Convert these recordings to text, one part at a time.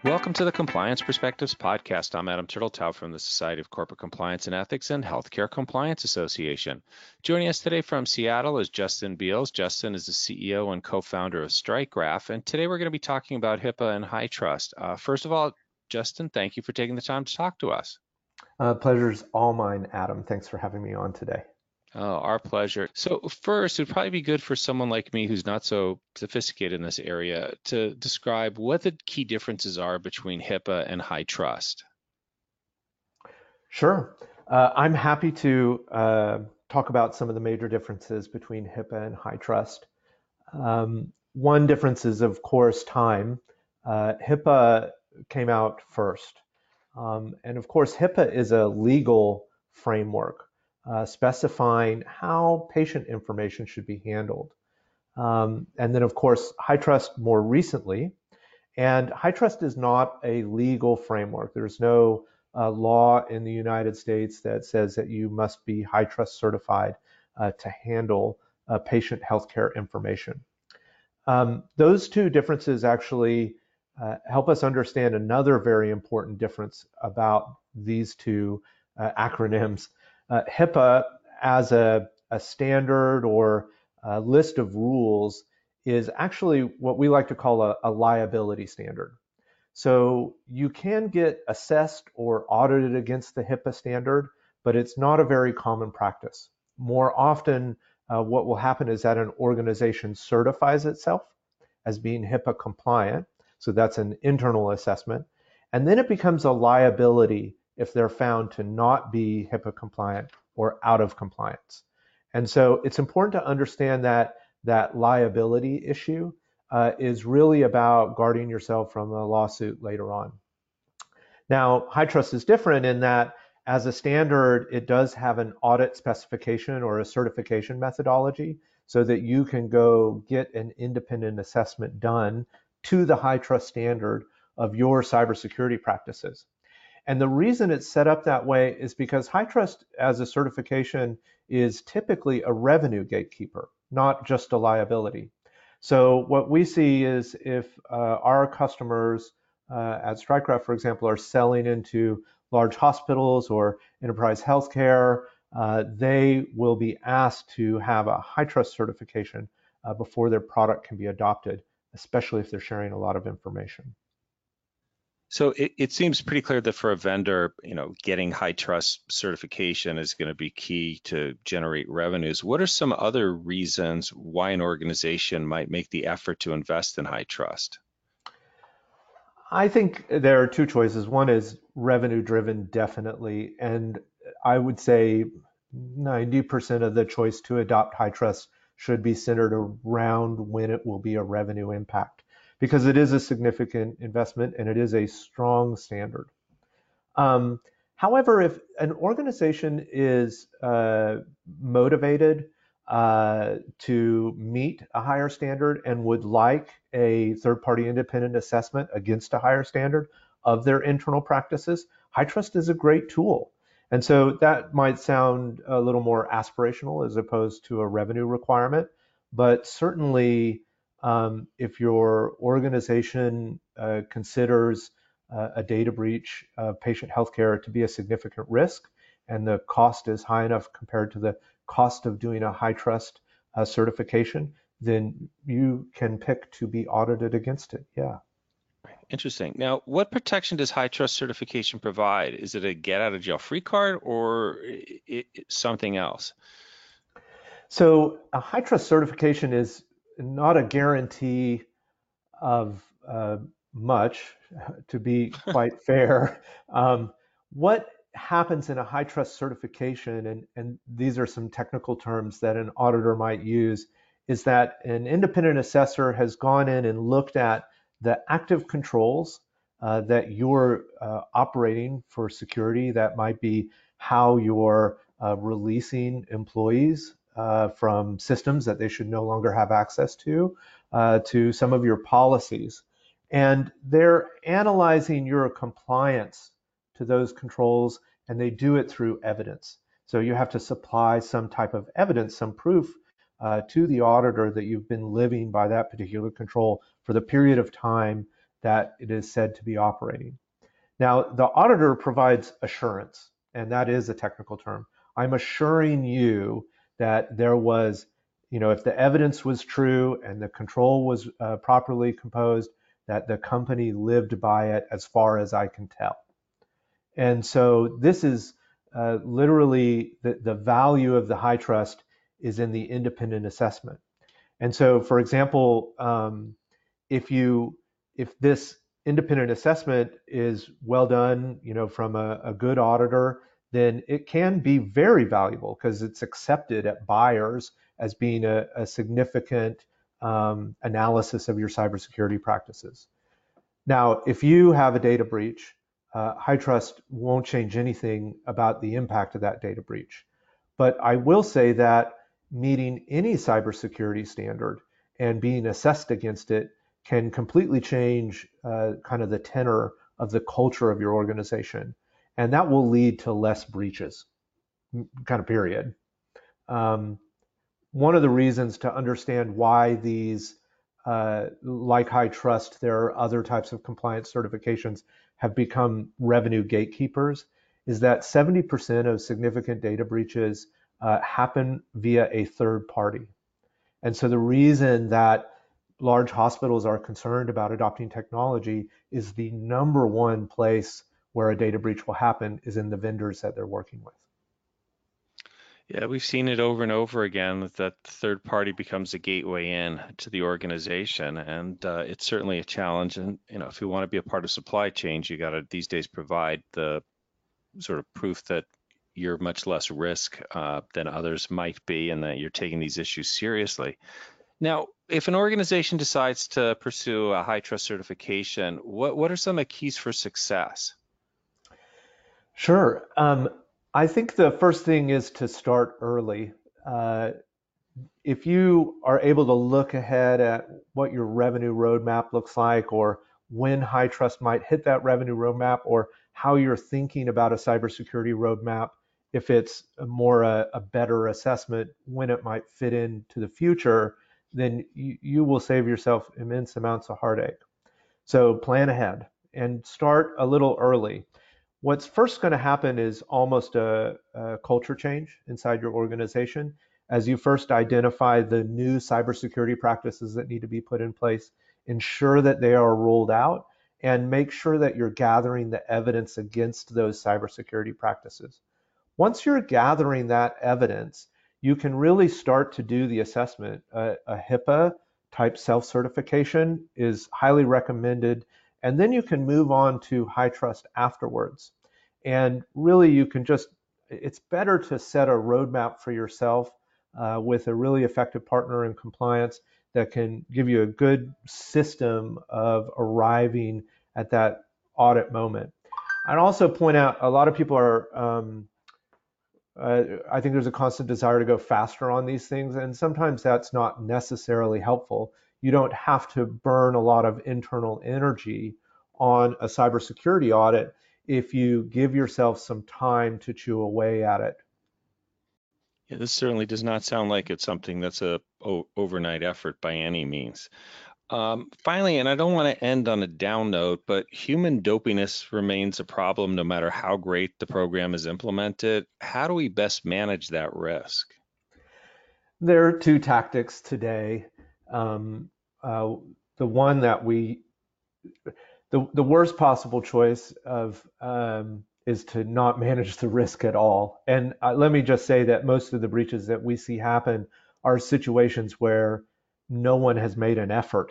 Welcome to the Compliance Perspectives podcast. I'm Adam Turteltaub from the Society of Corporate Compliance and Ethics and Healthcare Compliance Association. Joining us today from Seattle is Justin Beals. Justin is the CEO and co-founder of StrikeGraph, and today we're going to be talking about HIPAA and HITRUST. First of all, Justin, thank you for taking the time to talk to us. Pleasure's all mine, Adam. Thanks for having me on today. Oh, our pleasure. So first, it'd probably be good for someone like me who's not so sophisticated in this area to describe what the key differences are between HIPAA and HITRUST. Sure. I'm happy to talk about some of the major differences between HIPAA and HITRUST. One difference is, of course, time. HIPAA came out first. And of course, HIPAA is a legal framework specifying how patient information should be handled. And then, of course, HITRUST more recently. And HITRUST is not a legal framework. There's no law in the United States that says that you must be HITRUST certified to handle patient healthcare information. Those two differences actually help us understand another very important difference about these two acronyms. HIPAA as a standard or a list of rules is actually what we like to call a liability standard. So you can get assessed or audited against the HIPAA standard, but it's not a very common practice. More often, what will happen is that an organization certifies itself as being HIPAA compliant. So that's an internal assessment. And then it becomes a liability if they're found to not be HIPAA compliant or out of compliance. And so it's important to understand that liability issue is really about guarding yourself from a lawsuit later on. Now, HITRUST is different in that as a standard, it does have an audit specification or a certification methodology so that you can go get an independent assessment done to the HITRUST standard of your cybersecurity practices. And the reason it's set up that way is because HITRUST as a certification is typically a revenue gatekeeper, not just a liability. So what we see is if our customers at StrikeGraph, for example, are selling into large hospitals or enterprise healthcare, they will be asked to have a HITRUST certification before their product can be adopted, especially if they're sharing a lot of information. So it seems pretty clear that for a vendor, getting HITRUST certification is going to be key to generate revenues. What are some other reasons why an organization might make the effort to invest in HITRUST? I think there are two choices. One is revenue driven, definitely. And I would say 90% of the choice to adopt HITRUST should be centered around when it will be a revenue impact, because it is a significant investment and it is a strong standard. However, if an organization is motivated to meet a higher standard and would like a third-party independent assessment against a higher standard of their internal practices, HITRUST is a great tool. And so that might sound a little more aspirational as opposed to a revenue requirement, but certainly if your organization considers a data breach of patient healthcare to be a significant risk, and the cost is high enough compared to the cost of doing a HITRUST certification, then you can pick to be audited against it. Yeah. Interesting. Now, what protection does HITRUST certification provide? Is it a get out of jail free card or something else? So a HITRUST certification is not a guarantee of much, to be quite fair. What happens in a HITRUST certification, and these are some technical terms that an auditor might use, is that an independent assessor has gone in and looked at the active controls that you're operating for security. That might be how you're releasing employees from systems that they should no longer have access to some of your policies. And they're analyzing your compliance to those controls, and they do it through evidence. So you have to supply some type of evidence, some proof to the auditor that you've been living by that particular control for the period of time that it is said to be operating. Now, the auditor provides assurance, and that is a technical term. I'm assuring you that there was, if the evidence was true and the control was properly composed, that the company lived by it as far as I can tell. And so this is literally the value of the HITRUST is in the independent assessment. And so, for example, if this independent assessment is well done, from a good auditor, then it can be very valuable because it's accepted at buyers as being a significant analysis of your cybersecurity practices. Now, if you have a data breach, HITRUST won't change anything about the impact of that data breach. But I will say that meeting any cybersecurity standard and being assessed against it can completely change kind of the tenor of the culture of your organization. And that will lead to less breaches, kind of period. One of the reasons to understand why these, like HITRUST, there are other types of compliance certifications, have become revenue gatekeepers, is that 70% of significant data breaches happen via a third party. And so the reason that large hospitals are concerned about adopting technology is the number one place where a data breach will happen is in the vendors that they're working with. Yeah, we've seen it over and over again that the third party becomes a gateway in to the organization, and it's certainly a challenge. And if you want to be a part of supply chains, you got to these days provide the sort of proof that you're much less risk than others might be, and that you're taking these issues seriously. Now, if an organization decides to pursue a HITRUST certification, what are some of the keys for success? Sure. I think the first thing is to start early. If you are able to look ahead at what your revenue roadmap looks like, or when HITRUST might hit that revenue roadmap, or how you're thinking about a cybersecurity roadmap, if it's more a better assessment when it might fit into the future, then you will save yourself immense amounts of heartache. So plan ahead and start a little early. What's first going to happen is almost a culture change inside your organization as you first identify the new cybersecurity practices that need to be put in place, ensure that they are rolled out, and make sure that you're gathering the evidence against those cybersecurity practices. Once you're gathering that evidence, you can really start to do the assessment. A HIPAA type self-certification is highly recommended, and then you can move on to HITRUST afterwards. And really it's better to set a roadmap for yourself with a really effective partner in compliance that can give you a good system of arriving at that audit moment. I'd also point out a lot of people are, I think there's a constant desire to go faster on these things, and sometimes that's not necessarily helpful. You don't have to burn a lot of internal energy on a cybersecurity audit if you give yourself some time to chew away at it. Yeah, this certainly does not sound like it's something that's a overnight effort by any means. Finally, and I don't want to end on a down note, but human dopiness remains a problem no matter how great the program is implemented. How do we best manage that risk? There are two tactics today. The one that the worst possible choice of is to not manage the risk at all. And let me just say that most of the breaches that we see happen are situations where no one has made an effort,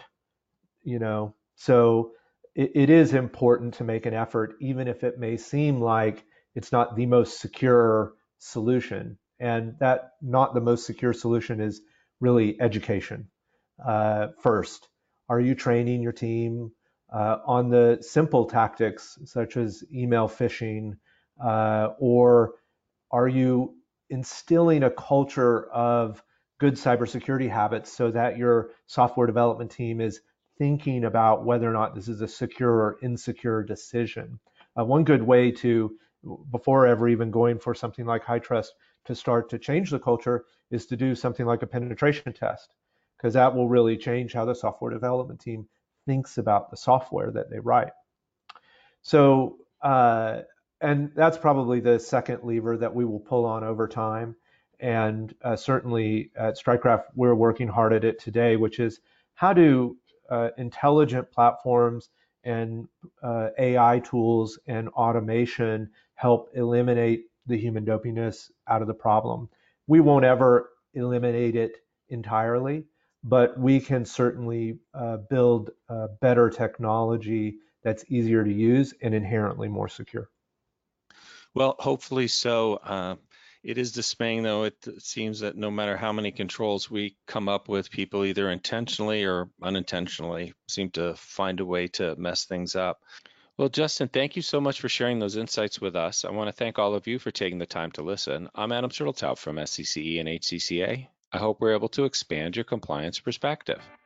So it is important to make an effort, even if it may seem like it's not the most secure solution. And that not the most secure solution is really education. First, are you training your team on the simple tactics such as email phishing, or are you instilling a culture of good cybersecurity habits so that your software development team is thinking about whether or not this is a secure or insecure decision? One good way to, before ever even going for something like HITRUST, to start to change the culture is to do something like a penetration test, because that will really change how the software development team thinks about the software that they write. So, and that's probably the second lever that we will pull on over time. And certainly at StrikeCraft, we're working hard at it today, which is how do intelligent platforms and AI tools and automation help eliminate the human dopiness out of the problem. We won't ever eliminate it entirely, but we can certainly build better technology that's easier to use and inherently more secure. Well, hopefully so. It is dismaying, though. It seems that no matter how many controls we come up with, people either intentionally or unintentionally seem to find a way to mess things up. Well, Justin, thank you so much for sharing those insights with us. I want to thank all of you for taking the time to listen. I'm Adam Turteltaub from SCCE and HCCA. I hope we're able to expand your compliance perspective.